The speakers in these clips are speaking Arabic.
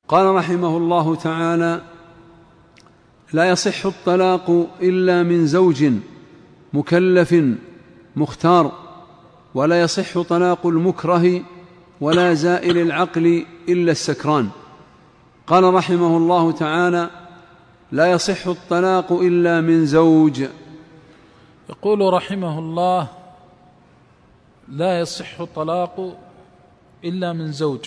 قال رحمه الله تعالى: لا يصح الطلاق إلا من زوج مكلف مختار، ولا يصح طلاق المكره ولا زائل العقل إلا السكران. قال رحمه الله تعالى: لا يصح الطلاق إلا من زوج. يقول رحمه الله: لا يصح الطلاق إلا من زوج.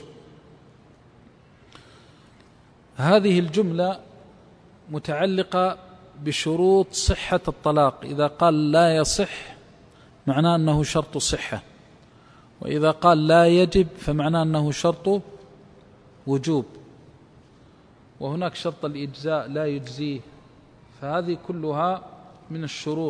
هذه الجملة متعلقة بشروط صحة الطلاق. إذا قال لا يصح معناه أنه شرط صحة، وإذا قال لا يجب فمعناه أنه شرط وجوب، وهناك شرط الإجزاء لا يجزيه، فهذه كلها من الشروط.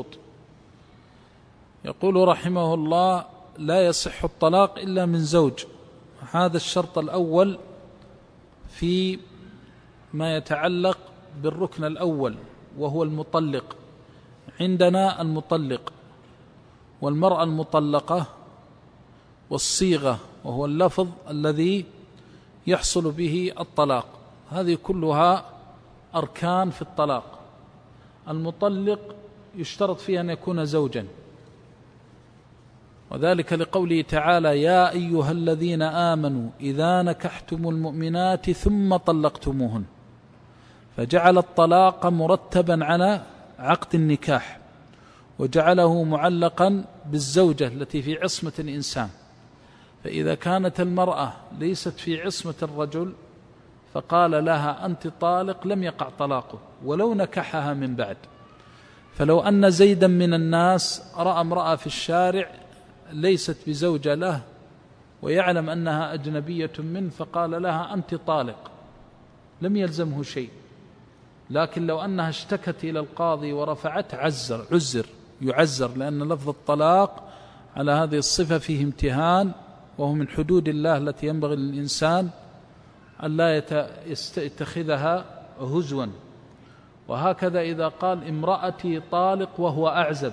يقول رحمه الله: لا يصح الطلاق إلا من زوج. هذا الشرط الأول في ما يتعلق بالركن الأول، وهو المطلق. عندنا المطلق والمرأة المطلقة والصيغة، وهو اللفظ الذي يحصل به الطلاق، هذه كلها أركان في الطلاق. المطلق يشترط فيه أن يكون زوجا، وذلك لقوله تعالى: يا أيها الذين آمنوا إذا نكحتم المؤمنات ثم طلقتموهن، فجعل الطلاق مرتبا على عقد النكاح، وجعله معلقا بالزوجة التي في عصمة الإنسان. فإذا كانت المرأة ليست في عصمة الرجل فقال لها أنت طالق، لم يقع طلاقه ولو نكحها من بعد. فلو أن زيدا من الناس رأى امرأة في الشارع ليست بزوجة له ويعلم أنها أجنبية منه فقال لها أنت طالق، لم يلزمه شيء. لكن لو أنها اشتكت إلى القاضي ورفعت يعزر، لأن لفظ الطلاق على هذه الصفة فيه امتهان، وهو من حدود الله التي ينبغي للإنسان أن لا يتخذها هزوا. وهكذا إذا قال امرأتي طالق وهو أعزب،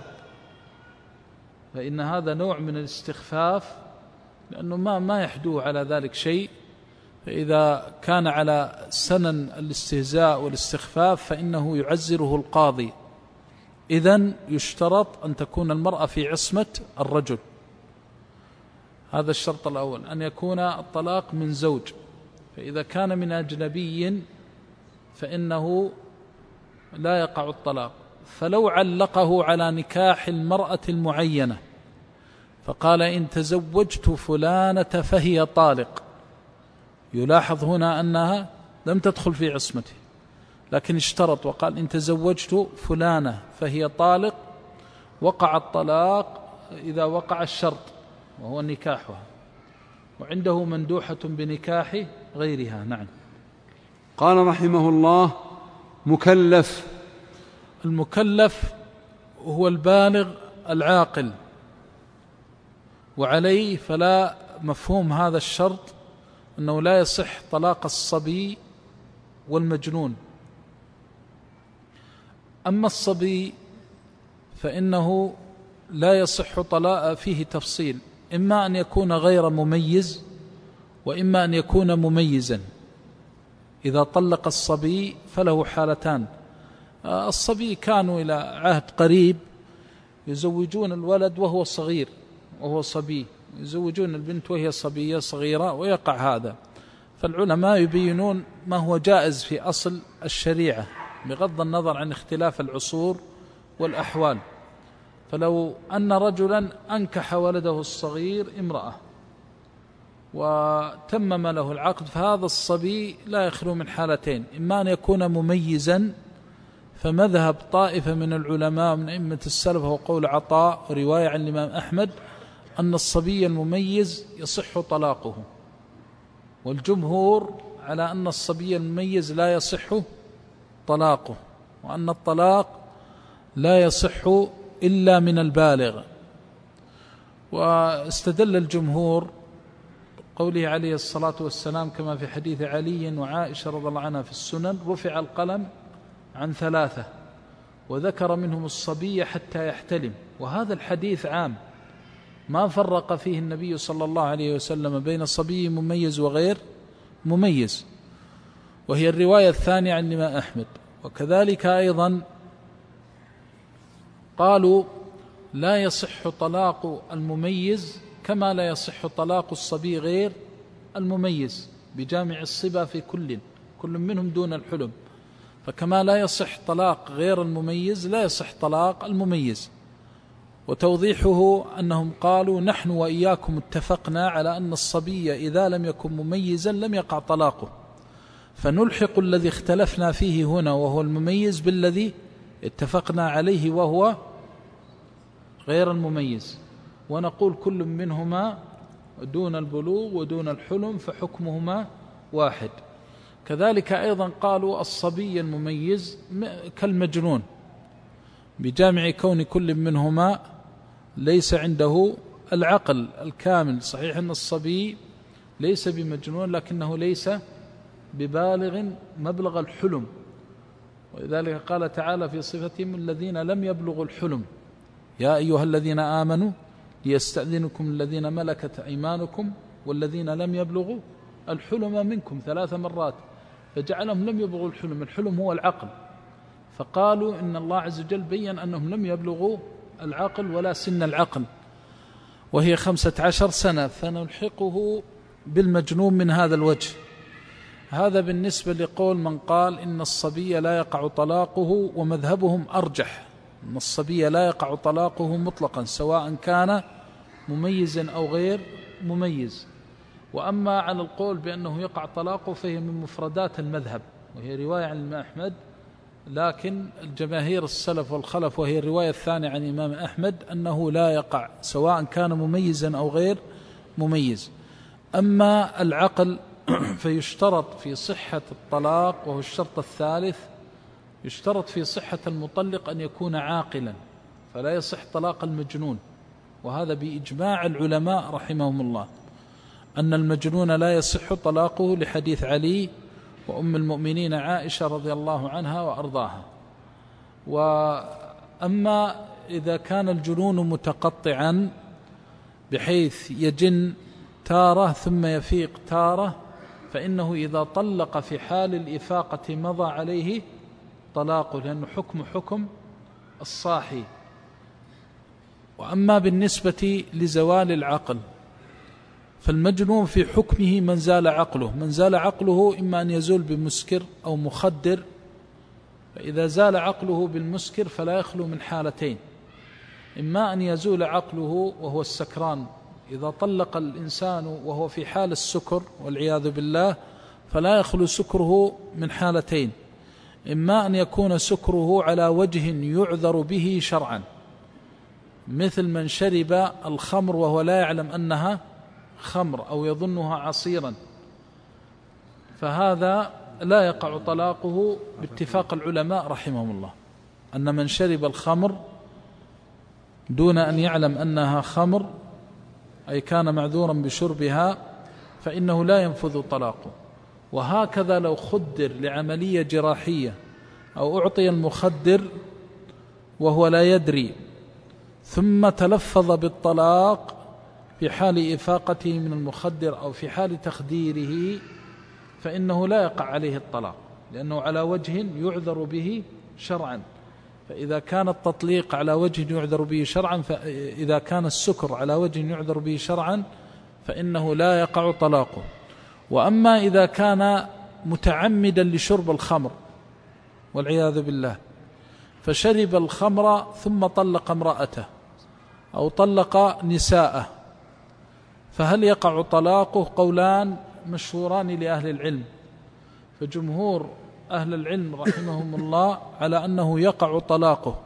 فإن هذا نوع من الاستخفاف، لأنه ما يحدو على ذلك شيء. فإذا كان على سنن الاستهزاء والاستخفاف فإنه يعزره القاضي. إذن يشترط أن تكون المرأة في عصمة الرجل، هذا الشرط الأول، أن يكون الطلاق من زوج. فإذا كان من أجنبي فإنه لا يقع الطلاق. فلو علقه على نكاح المرأة المعينة فقال إن تزوجت فلانة فهي طالق، يلاحظ هنا أنها لم تدخل في عصمته، لكن اشترط وقال إن تزوجت فلانة فهي طالق، وقع الطلاق إذا وقع الشرط وهو نكاحها، وعنده مندوحة بنكاح غيرها. نعم. قال رحمه الله: مكلف. المكلف هو البالغ العاقل، وعليه فلا مفهوم هذا الشرط أنه لا يصح طلاق الصبي والمجنون. أما الصبي فإنه لا يصح طلاق، فيه تفصيل، إما أن يكون غير مميز وإما أن يكون مميزا. إذا طلق الصبي فله حالتان: الصبي كانوا إلى عهد قريب يزوجون الولد وهو صغير وهو صبي، يزوجون البنت وهي صبية صغيرة، ويقع هذا. فالعلماء يبينون ما هو جائز في أصل الشريعة بغض النظر عن اختلاف العصور والأحوال. فلو أن رجلا أنكح ولده الصغير امرأة وتمم له العقد، فهذا الصبي لا يخلو من حالتين: إما أن يكون مميزا، فمذهب طائفة من العلماء من أئمة السلف هو قول عطاء ورواية عن الإمام أحمد أن الصبي المميز يصح طلاقه، والجمهور على أن الصبي المميز لا يصح طلاقه، وأن الطلاق لا يصح إلا من البالغ. واستدل الجمهور قوله عليه الصلاة والسلام كما في حديث علي وعائشة رضي الله عنها في السنن: رفع القلم عن 3، وذكر منهم الصبي حتى يحتلم. وهذا الحديث عام، ما فرق فيه النبي صلى الله عليه وسلم بين صبي مميز وغير مميز. وهي الرواية الثانية عن الإمام أحمد. وكذلك أيضا قالوا لا يصح طلاق المميز كما لا يصح طلاق الصبي غير المميز بجامع الصبا في كل منهم دون الحلم، فكما لا يصح طلاق غير المميز لا يصح طلاق المميز. وتوضيحه أنهم قالوا نحن وإياكم اتفقنا على أن الصبي إذا لم يكن مميزا لم يقع طلاقه، فنلحق الذي اختلفنا فيه هنا وهو المميز بالذي اتفقنا عليه وهو غير المميز، ونقول كل منهما دون البلوغ ودون الحلم فحكمهما واحد. كذلك أيضا قالوا الصبي المميز كالمجنون بجامع كون كل منهما ليس عنده العقل الكامل. صحيح أن الصبي ليس بمجنون لكنه ليس ببالغ مبلغ الحلم، ولذلك قال تعالى في صفتهم الذين لم يبلغوا الحلم يا أيها الذين آمنوا ليستأذنكم الذين ملكت أيمانكم والذين لم يبلغوا الحلم منكم 3 مرات، فجعلهم لم يبلغوا الحلم. الحلم هو العقل، فقالوا إن الله عز وجل بيّن أنهم لم يبلغوا العقل ولا سن العقل وهي 15 سنة، فنلحقه بالمجنون من هذا الوجه. هذا بالنسبة لقول من قال إن الصبي لا يقع طلاقه، ومذهبهم أرجح أن الصبي لا يقع طلاقه مطلقا سواء كان مميزا أو غير مميز. وأما على القول بأنه يقع طلاقه فهي من مفردات المذهب، وهي رواية عن الإمام أحمد، لكن الجماهير السلف والخلف وهي الرواية الثانية عن الإمام أحمد أنه لا يقع سواء كان مميزا أو غير مميز. أما العقل فيشترط في صحة الطلاق، وهو الشرط الثالث، يشترط في صحة المطلق أن يكون عاقلا، فلا يصح طلاق المجنون، وهذا بإجماع العلماء رحمهم الله أن المجنون لا يصح طلاقه لحديث علي وأم المؤمنين عائشة رضي الله عنها وأرضاها. وأما إذا كان الجنون متقطعا بحيث يجن تارة ثم يفيق تارة، فإنه إذا طلق في حال الإفاقة مضى عليه طلاقه، لأنه حكم الصاحي. وأما بالنسبة لزوال العقل فالمجنون في حكمه من زال عقله إما أن يزول بمسكر أو مخدر، فإذا زال عقله بالمسكر فلا يخلو من حالتين: إما أن يزول عقله وهو السكران، إذا طلق الإنسان وهو في حال السكر والعياذ بالله فلا يخلو سكره من حالتين: إما أن يكون سكره على وجه يعذر به شرعا، مثل من شرب الخمر وهو لا يعلم أنها خمر أو يظنها عصيرا، فهذا لا يقع طلاقه باتفاق العلماء رحمهم الله، أن من شرب الخمر دون أن يعلم أنها خمر أي كان معذورا بشربها فإنه لا ينفذ طلاقه. وهكذا لو خدر لعملية جراحية أو أعطي المخدر وهو لا يدري ثم تلفظ بالطلاق في حال إفاقته من المخدر أو في حال تخديره، فإنه لا يقع عليه الطلاق، لأنه على وجه يعذر به شرعا. فإذا كان التطليق على وجه يعذر به شرعا، فإذا كان السكر على وجه يعذر به شرعا فإنه لا يقع طلاقه. وأما إذا كان متعمدا لشرب الخمر والعياذ بالله، فشرب الخمر ثم طلق امرأته أو طلق نساءه، فهل يقع طلاقه؟ قولان مشهوران لأهل العلم، فجمهور أهل العلم رحمهم الله على أنه يقع طلاقه،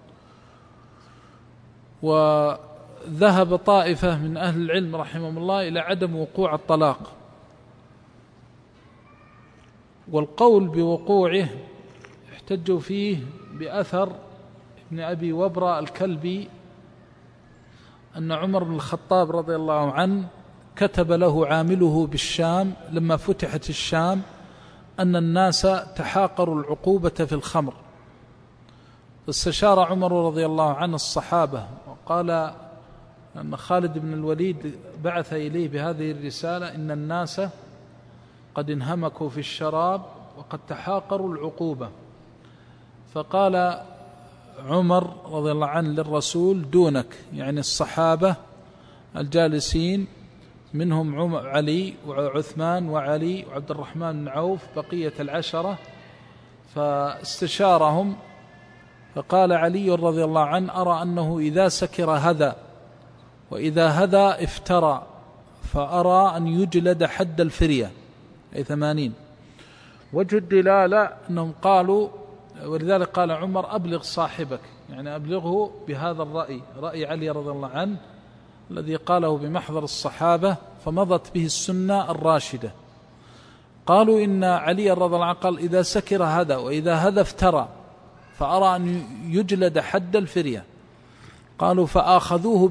وذهب طائفة من أهل العلم رحمهم الله إلى عدم وقوع الطلاق. والقول بوقوعه احتجوا فيه بأثر ابن أبي وبرة الكلبي أن عمر بن الخطاب رضي الله عنه كتب له عامله بالشام لما فتحت الشام أن الناس تحاقروا العقوبة في الخمر، فاستشار عمر رضي الله عنه الصحابة وقال أن خالد بن الوليد بعث إليه بهذه الرسالة: إن الناس قد انهمكوا في الشراب وقد تحاقروا العقوبة. فقال عمر رضي الله عنه للرسول: دونك، يعني الصحابة الجالسين منهم علي وعثمان وعلي وعبد الرحمن بن عوف بقية العشرة، فاستشارهم فقال علي رضي الله عنه: أرى أنه إذا سكر هذا، وإذا هذا افترى، فأرى أن يجلد حد الفرية أي 80. وجه الدلالة أنهم قالوا، ولذلك قال عمر: أبلغ صاحبك، يعني أبلغه بهذا الرأي، رأي علي رضي الله عنه الذي قاله بمحضر الصحابة فمضت به السنة الراشدة. قالوا إن علي رضي الله عنه قال: إذا سكر هذا وإذا هذا افترى، فأرى أن يجلد حد الفرية. قالوا: فآخذوه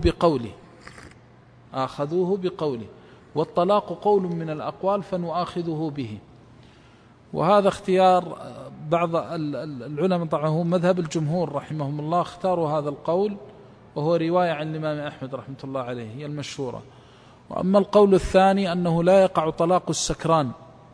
بقوله، والطلاق قول من الأقوال فنؤاخذه به. وهذا اختيار بعض العلماء، طبعا هو مذهب الجمهور رحمهم الله، اختاروا هذا القول، وهو رواية عن الإمام أحمد رحمة الله عليه هي المشهورة. وأما القول الثاني أنه لا يقع طلاق السكران،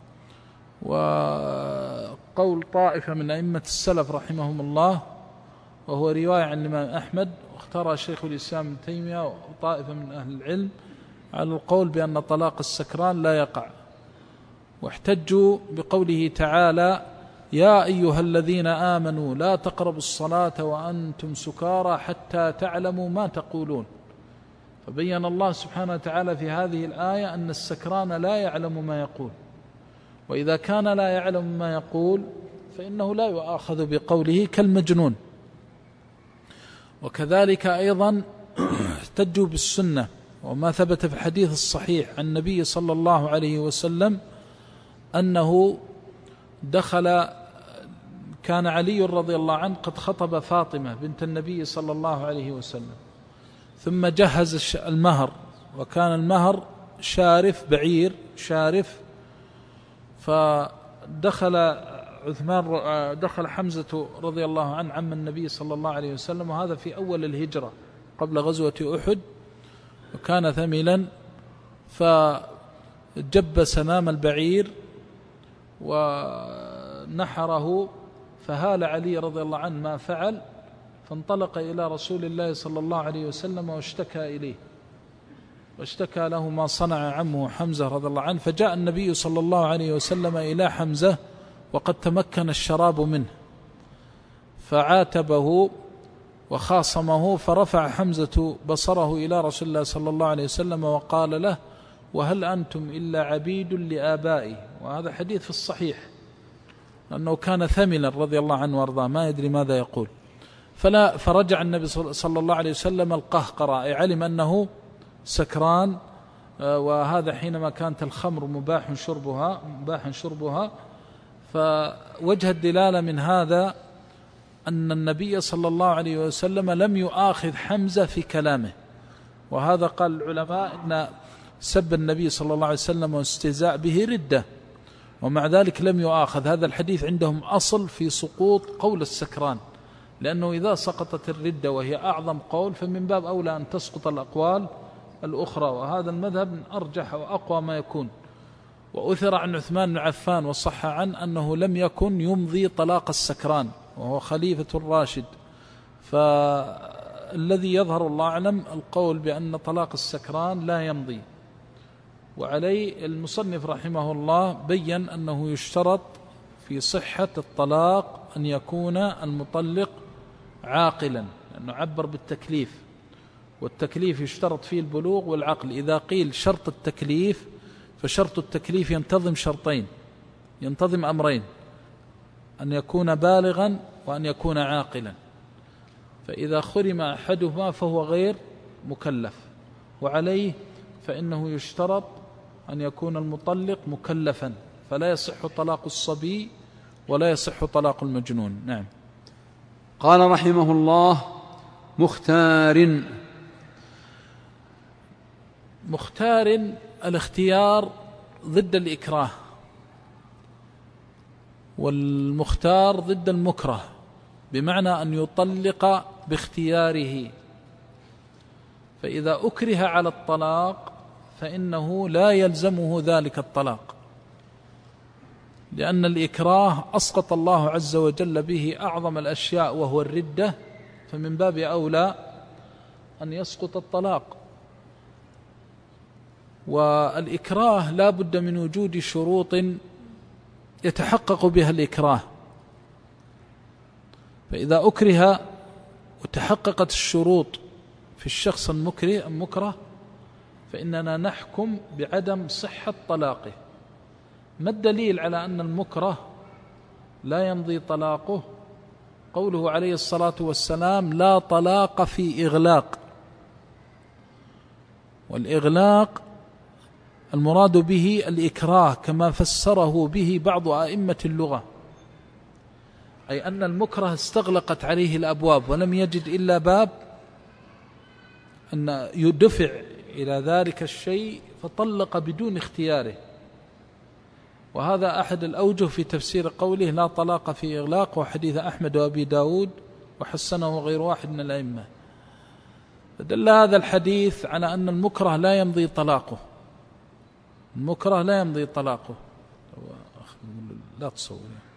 وقول طائفة من أئمة السلف رحمهم الله، وهو رواية عن الإمام أحمد، واختار شيخ الإسلام ابن تيمية وطائفة من أهل العلم على القول بأن طلاق السكران لا يقع. واحتجوا بقوله تعالى: يا أيها الذين آمنوا لا تقربوا الصلاة وأنتم سكارى حتى تعلموا ما تقولون. فبين الله سبحانه وتعالى في هذه الآية أن السكران لا يعلم ما يقول، وإذا كان لا يعلم ما يقول فإنه لا يؤاخذ بقوله كالمجنون. وكذلك أيضا احتجوا بالسنة وما ثبت في الحديث الصحيح عن النبي صلى الله عليه وسلم أنه كان علي رضي الله عنه قد خطب فاطمة بنت النبي صلى الله عليه وسلم، ثم جهز المهر، وكان المهر شارف، بعير شارف. فدخل دخل حمزة رضي الله عنه عم النبي صلى الله عليه وسلم، وهذا في أول الهجرة قبل غزوة أحد، وكان ثملا، فجب سنام البعير ونحره، فهال علي رضي الله عنه ما فعل، فانطلق إلى رسول الله صلى الله عليه وسلم واشتكى إليه، واشتكى له ما صنع عمه حمزة رضي الله عنه. فجاء النبي صلى الله عليه وسلم إلى حمزة وقد تمكن الشراب منه، فعاتبه وخاصمه، فرفع حمزة بصره إلى رسول الله صلى الله عليه وسلم وقال له: وهل أنتم إلا عبيد لآبائي؟ وهذا حديث في الصحيح، لأنه كان ثملا رضي الله عنه وارضاه ما يدري ماذا يقول. فرجع النبي صلى الله عليه وسلم القهقرة، أي علم أنه سكران، وهذا حينما كانت الخمر مباح شربها. فوجه الدلالة من هذا أن النبي صلى الله عليه وسلم لم يؤاخذ حمزة في كلامه، وهذا قال العلماء إن سب النبي صلى الله عليه وسلم واستهزاء به ردة، ومع ذلك لم يؤاخذ. هذا الحديث عندهم أصل في سقوط قول السكران، لأنه إذا سقطت الردة وهي أعظم قول فمن باب أولى أن تسقط الأقوال الأخرى، وهذا المذهب من أرجح وأقوى ما يكون. وأثر عن عثمان بن عفان وصح عنه أنه لم يكن يمضي طلاق السكران، وهو خليفة الراشد. فالذي يظهر الله أعلم القول بأن طلاق السكران لا يمضي. وعليه المصنف رحمه الله بيّن أنه يشترط في صحة الطلاق أن يكون المطلق عاقلا، لأنه عبر بالتكليف، والتكليف يشترط فيه البلوغ والعقل. إذا قيل شرط التكليف فشرط التكليف ينتظم شرطين، ينتظم أمرين: أن يكون بالغا وأن يكون عاقلا. فإذا خرم أحدهما فهو غير مكلف. وعليه فإنه يشترط أن يكون المطلق مكلفا، فلا يصح طلاق الصبي ولا يصح طلاق المجنون. نعم. قال رحمه الله: مختار الاختيار ضد الإكراه، والمختار ضد المكره، بمعنى أن يطلق باختياره. فإذا أكره على الطلاق، 'على الطلاق' فإنه لا يلزمه ذلك الطلاق، 'على الطلاق' فإنه لا يلزمه ذلك الطلاق. فإذا أكره على الطلاق فإنه لا يلزمه ذلك الطلاق. فإذا أكره على الطلاق فإنه لا يلزمه ذلك الطلاق. فإذا أكره على الطلاق فإنه لا يلزمه ذلك الطلاق. لأن الإكراه أسقط الله عز وجل به أعظم الأشياء وهو الردة، فمن باب أولى أن يسقط الطلاق. والإكراه لا بد من وجود شروط يتحقق بها الإكراه، فإذا أكره وتحققت الشروط في الشخص المكره فإننا نحكم بعدم صحة طلاقه. ما الدليل على أن المكره لا يمضي طلاقه؟ قوله عليه الصلاة والسلام: لا طلاق في إغلاق. والإغلاق المراد به الإكراه كما فسره به بعض أئمة اللغة، أي أن المكره استغلقت عليه الأبواب ولم يجد إلا باب أن يدفع إلى ذلك الشيء فطلق بدون اختياره. وهذا أحد الأوجه في تفسير قوله لا طلاق في إغلاق، وحديث أحمد وأبي داود وحسنه غير واحد من الأئمة. فدل هذا الحديث على أن المكره لا يمضي طلاقه. المكره لا يمضي طلاقه. لا تصور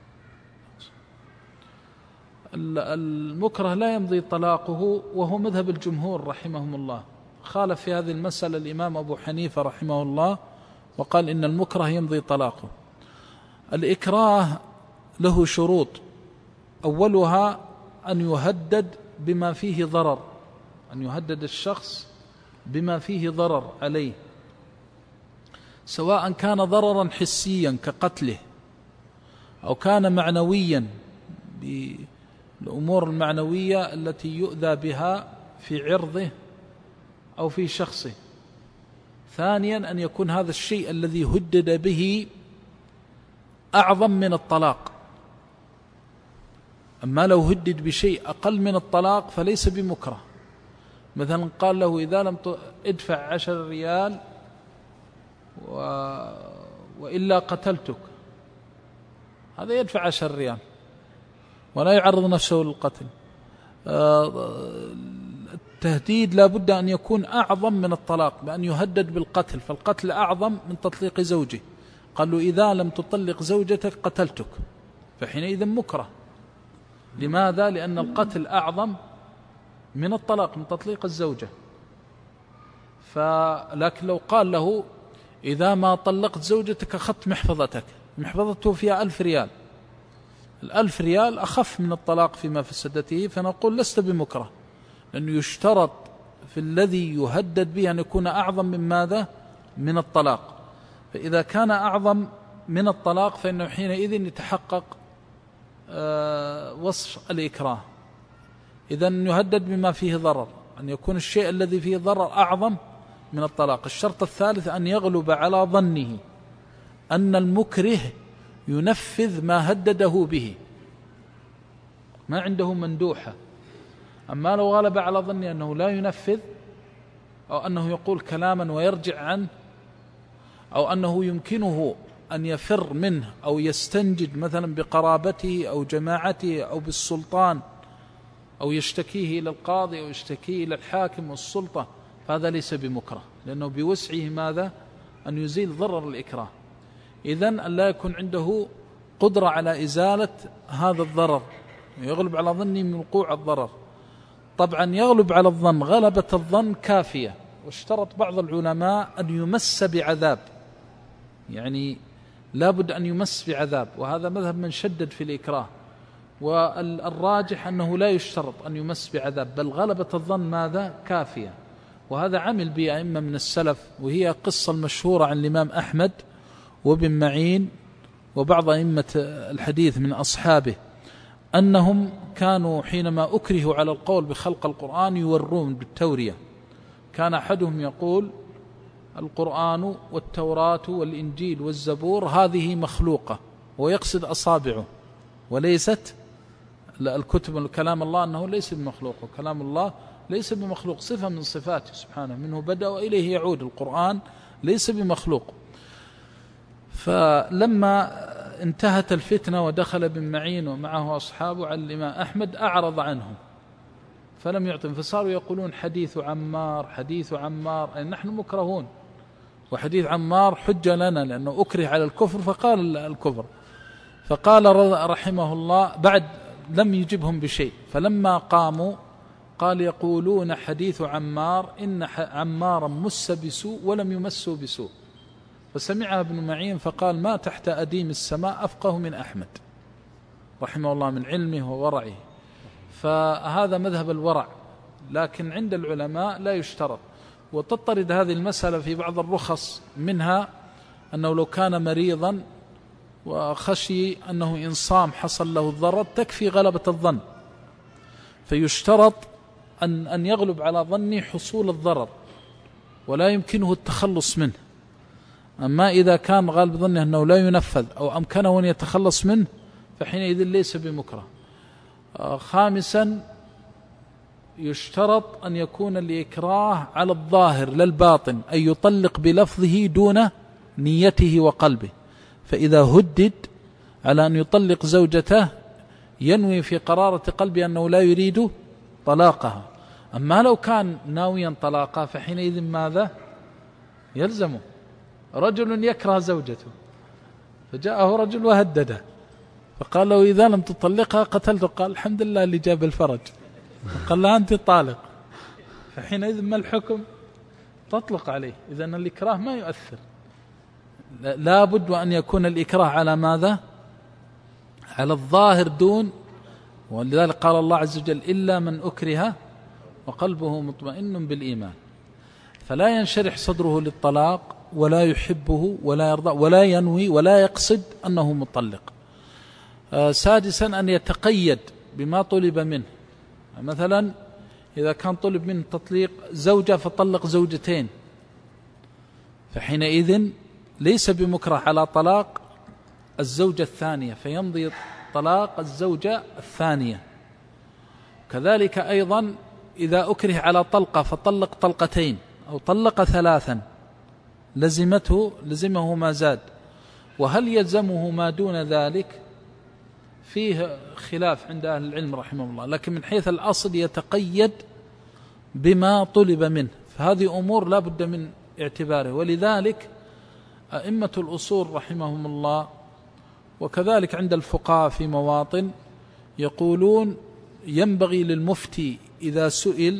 المكره لا يمضي طلاقه، وهو مذهب الجمهور رحمهم الله. خالف في هذه المسألة الإمام أبو حنيفة رحمه الله وقال إن المكره يمضي طلاقه. الإكراه له شروط، أولها أن يهدد بما فيه ضرر، أن يهدد الشخص بما فيه ضرر عليه، سواء كان ضررا حسيا كقتله أو كان معنويا بالأمور المعنوية التي يؤذى بها في عرضه أو في شخصه. ثانيا أن يكون هذا الشيء الذي هدد به أعظم من الطلاق. أما لو هدد بشيء أقل من الطلاق فليس بمكره. مثلا قال له إذا لم ادفع 10 ريال وإلا قتلتك، هذا يدفع 10 ريال ولا يعرض نفسه للقتل. التهديد لا بد أن يكون أعظم من الطلاق، بأن يهدد بالقتل، فالقتل أعظم من تطليق زوجه. قال له إذا لم تطلق زوجتك قتلتك، فحينئذ مكره. لماذا؟ لأن القتل أعظم من الطلاق، من تطليق الزوجة. لكن لو قال له إذا ما طلقت زوجتك أخذت محفظتك، محفظته فيها 1000 ريال، 1000 ريال أخف من الطلاق في مفسدته، فنقول لست بمكره، لأنه يشترط في الذي يهدد به أن يكون أعظم من ماذا؟ من الطلاق. فإذا كان أعظم من الطلاق فإنه حينئذ يتحقق وصف الإكراه. إذن يهدد بما فيه ضرر، أن يكون الشيء الذي فيه ضرر أعظم من الطلاق. الشرط الثالث أن يغلب على ظنه أن المكره ينفذ ما هدده به، ما عنده مندوحة. أما لو غلب على ظنه أنه لا ينفذ، أو أنه يقول كلاما ويرجع عنه، أو أنه يمكنه أن يفر منه أو يستنجد مثلا بقرابته أو جماعته أو بالسلطان، أو يشتكيه إلى القاضي أو يشتكيه إلى الحاكم والسلطة، فهذا ليس بمكره، لأنه بوسعه ماذا؟ أن يزيل ضرر الإكراه. إذن أن لا يكون عنده قدرة على إزالة هذا الضرر، يغلب على ظنه من وقوع الضرر. طبعا يغلب على الظن، غلبة الظن كافية. واشترط بعض العلماء أن يمس بعذاب، يعني لابد أن يمس بعذاب، وهذا مذهب من شدد في الإكراه. والراجح أنه لا يشترط أن يمس بعذاب، بل غلبة الظن ماذا؟ كافية. وهذا عمل به أئمة من السلف، وهي قصة المشهورة عن الإمام أحمد وابن معين وبعض أئمة الحديث من أصحابه، أنهم كانوا حينما أكرهوا على القول بخلق القرآن يورون بالتورية. كان أحدهم يقول القرآن والتوراة والإنجيل والزبور هذه مخلوقة، ويقصد أصابعه، وليست الكتب كلام الله أنه ليس بمخلوق، وكلام الله ليس بمخلوق، صفة من صفاته سبحانه، منه بدأ وإليه يعود. القرآن ليس بمخلوق. فلما انتهت الفتنة ودخل ابن معين ومعه أصحابه على الإمام أحمد أعرض عنهم فلم يعطهم، فصاروا يقولون حديث عمار حديث عمار، أي نحن مكرهون، وحديث عمار حجة لنا لأنه أكره على الكفر فقال الكفر. فقال رحمه الله بعد لم يجبهم بشيء، فلما قاموا قال يقولون حديث عمار إن عمارا مس بسوء ولم يمسوا بسوء. فسمعها ابن معين فقال ما تحت أديم السماء أفقه من أحمد رحمه الله من علمه وورعه. فهذا مذهب الورع، لكن عند العلماء لا يشترط. وتطرد هذه المسألة في بعض الرخص، منها أنه لو كان مريضا وخشي أنه إن صام حصل له الضرر تكفي غلبة الظن، فيشترط أن يغلب على ظني حصول الضرر ولا يمكنه التخلص منه. أما إذا كان غالب ظنه أنه لا ينفذ أو أمكنه أن يتخلص منه فحينئذ ليس بمكره. خامسا يشترط أن يكون الإكراه على الظاهر للباطن، أي يطلق بلفظه دون نيته وقلبه. فإذا هدد على أن يطلق زوجته ينوي في قرارة قلبه أنه لا يريد طلاقها. أما لو كان ناويا طلاقها فحينئذ ماذا يلزمه؟ رجل يكره زوجته فجاءه رجل وهدده فقال له إذا لم تطلقها قتلته، قال الحمد لله اللي جاب الفرج، قال له أنت طالق، فحينئذ ما الحكم؟ تطلق عليه. إذن الإكراه ما يؤثر، لا بد أن يكون الإكراه على ماذا؟ على الظاهر دون. ولذلك قال الله عز وجل إلا من أكره وقلبه مطمئن بالإيمان، فلا ينشرح صدره للطلاق ولا يحبه ولا يرضى ولا ينوي ولا يقصد أنه مطلق. سادسا أن يتقيد بما طلب منه. مثلا إذا كان طلب منه تطليق زوجة فطلق زوجتين فحينئذ ليس بمكره على طلاق الزوجة الثانية، فيمضي طلاق الزوجة الثانية. كذلك أيضا إذا أكره على طلقة فطلق طلقتين أو طلق ثلاثا لزمه ما زاد. وهل يلزمه ما دون ذلك؟ فيه خلاف عند أهل العلم رحمه الله، لكن من حيث الأصل يتقيد بما طلب منه. فهذه أمور لا بد من اعتباره. ولذلك أئمة الأصول رحمهم الله وكذلك عند الفقهاء في مواطن يقولون ينبغي للمفتي إذا سئل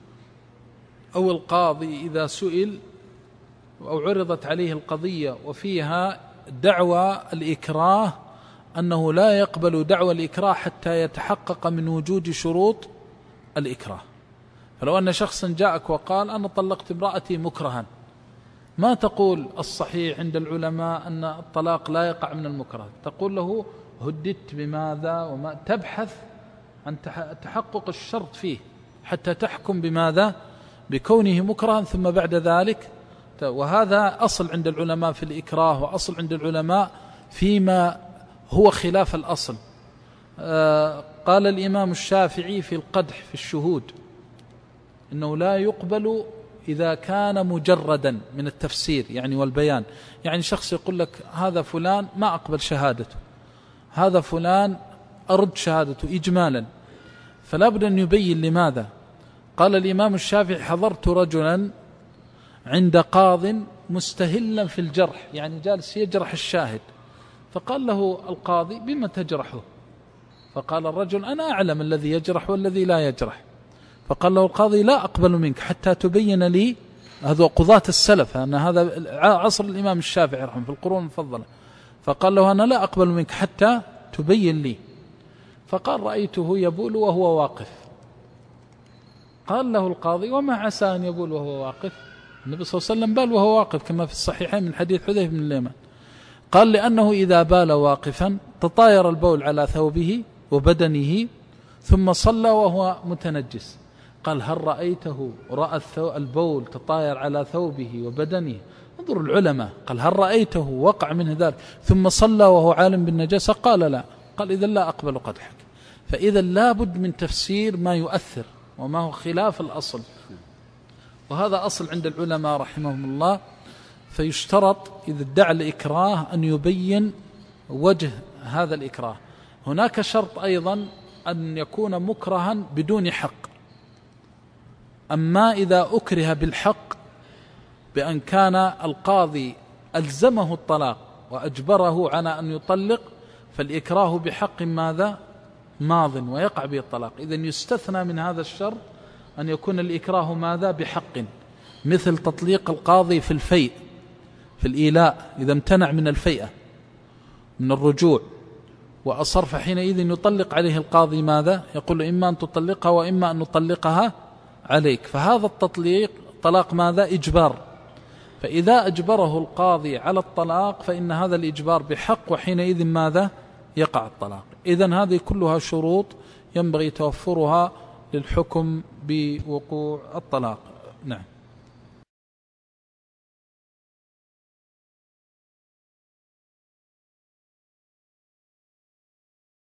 أو القاضي إذا سئل أو عرضت عليه القضية وفيها دعوى الإكراه أنه لا يقبل دعوى الإكراه حتى يتحقق من وجود شروط الإكراه. فلو أن شخصا جاءك وقال أنا طلقت امرأتي مكرها، ما تقول الصحيح عند العلماء أن الطلاق لا يقع من المكره، تقول له هددت بماذا وما، تبحث عن تحقق الشرط فيه حتى تحكم بماذا؟ بكونه مكرها، ثم بعد ذلك. وهذا أصل عند العلماء في الإكراه، وأصل عند العلماء فيما هو خلاف الأصل. قال الإمام الشافعي في القدح في الشهود إنه لا يقبل إذا كان مجردا من التفسير يعني والبيان. يعني شخص يقول لك هذا فلان ما أقبل شهادته، هذا فلان أرد شهادته إجمالا، فلا بد أن يبين لماذا. قال الإمام الشافعي حضرت رجلا عند قاض مستهلا في الجرح، يعني جالس يجرح الشاهد، فقال له القاضي بما تجرحه؟ فقال الرجل أنا أعلم الذي يجرح والذي لا يجرح. فقال له القاضي لا أقبل منك حتى تبين لي، هذا قضاة السلف، أن هذا عصر الإمام الشافعي رحمه في القرون المفضلة، فقال له أنا لا أقبل منك حتى تبين لي. فقال رأيته يبول وهو واقف. قال له القاضي وما عسى أن يبول وهو واقف؟ النبي صلى الله عليه وسلم بال وهو واقف كما في الصحيحين من حديث حذيفة بن اليمان. قال لأنه إذا بال واقفا تطاير البول على ثوبه وبدنه ثم صلى وهو متنجس. قال هل رأيته رأى البول تطاير على ثوبه وبدنه؟ انظر العلماء، قال هل رأيته وقع منه ذلك ثم صلى وهو عالم بالنجاسة؟ قال لا. قال إذن لا أقبل قدحك. فإذا لا بد من تفسير ما يؤثر وما هو خلاف الأصل، وهذا أصل عند العلماء رحمهم الله. فيشترط إذا ادعى الإكراه أن يبين وجه هذا الإكراه. هناك شرط أيضا أن يكون مكرها بدون حق. أما إذا أكره بالحق بأن كان القاضي ألزمه الطلاق وأجبره على أن يطلق، فالإكراه بحق ماذا؟ ماض ويقع به الطلاق. إذن يستثنى من هذا الشرط أن يكون الإكراه ماذا؟ بحق، مثل تطليق القاضي في الفيء، في الإيلاء، إذا امتنع من الفيئة من الرجوع وأصر، فحينئذ يطلق عليه القاضي ماذا؟ يقول له إما أن تطلقها وإما أن نطلقها عليك. فهذا التطليق طلاق ماذا؟ إجبار. فإذا أجبره القاضي على الطلاق فإن هذا الإجبار بحق، وحينئذ ماذا؟ يقع الطلاق. إذن هذه كلها شروط ينبغي توفرها للحكم بوقوع الطلاق. نعم.